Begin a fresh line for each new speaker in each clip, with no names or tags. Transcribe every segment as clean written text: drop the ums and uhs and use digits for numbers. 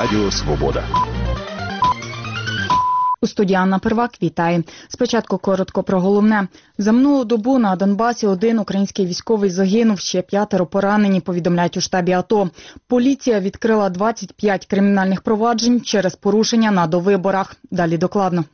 Радіо Свобода.
У студії Анна Первак вітає. Спочатку коротко про головне. За минулу добу на Донбасі один український військовий загинув, ще 5 поранені, повідомляють у штабі АТО. Поліція відкрила 25 кримінальних проваджень через порушення на довиборах. Далі докладно.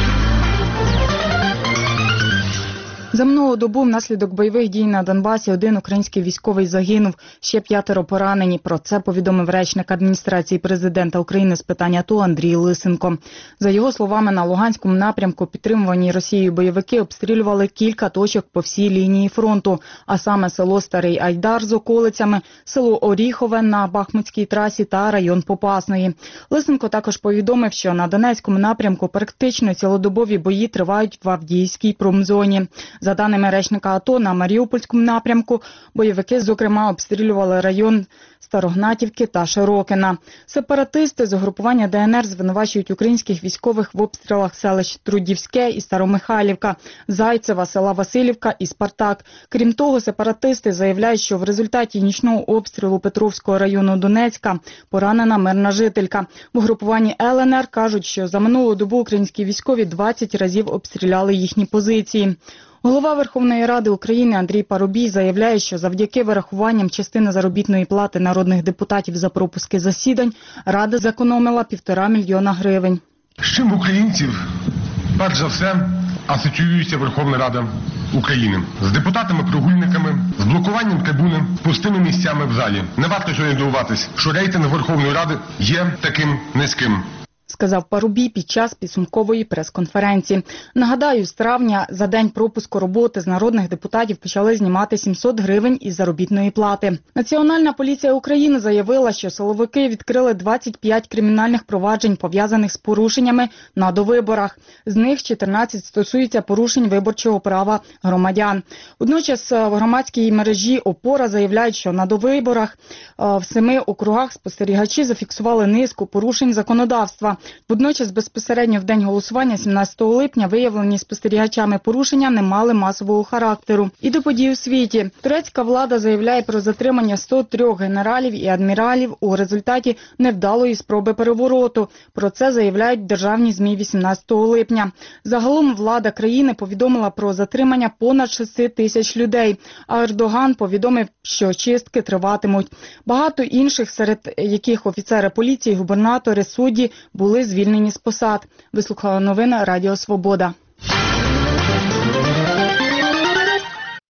За минулу добу внаслідок бойових дій на Донбасі один український військовий загинув, ще 5 поранені. Про це повідомив речник адміністрації президента України з питань АТО Андрій Лисенко. За його словами, на Луганському напрямку підтримувані Росією бойовики обстрілювали кілька точок по всій лінії фронту, а саме село Старий Айдар з околицями, село Оріхове на Бахмутській трасі та район Попасної. Лисенко також повідомив, що на Донецькому напрямку практично цілодобові бої тривають в Авдіївській промзоні. За даними речника АТО, на Маріупольському напрямку бойовики, зокрема, обстрілювали район Старогнатівки та Широкина. Сепаратисти з угрупування ДНР звинувачують українських військових в обстрілах селищ Трудівське і Старомихайлівка, Зайцева, села Василівка і Спартак. Крім того, сепаратисти заявляють, що в результаті нічного обстрілу Петровського району Донецька поранена мирна жителька. В угрупуванні ЛНР кажуть, що за минулу добу українські військові 20 разів обстріляли їхні позиції. Голова Верховної Ради України Андрій Парубій заявляє, що завдяки вирахуванням частини заробітної плати народних депутатів за пропуски засідань Рада зекономила 1,5 мільйона гривень.
З чим українців, перш за все, асоціюється Верховна Рада України? З депутатами-прогульниками, з блокуванням трибуни, з пустими місцями в залі. Не варто сьогодні дивуватись, що рейтинг Верховної Ради є таким низьким,
сказав Парубій під час підсумкової прес-конференції. Нагадаю, з травня за день пропуску роботи з народних депутатів почали знімати 700 гривень із заробітної плати. Національна поліція України заявила, що силовики відкрили 25 кримінальних проваджень, пов'язаних з порушеннями на довиборах. З них 14 стосуються порушень виборчого права громадян. Водночас в громадській мережі «Опора» заявляють, що на довиборах в 7 округах спостерігачі зафіксували низку порушень законодавства. Водночас, безпосередньо в день голосування 17 липня виявлені спостерігачами порушення не мали масового характеру. І до подій у світі. Турецька влада заявляє про затримання 103 генералів і адміралів у результаті невдалої спроби перевороту. Про це заявляють державні ЗМІ 18 липня. Загалом влада країни повідомила про затримання понад 6 тисяч людей, а Ердоган повідомив, що чистки триватимуть. Багато інших, серед яких офіцери поліції, губернатори, судді, були звільнені з посад. Вислухала новини Радіо Свобода.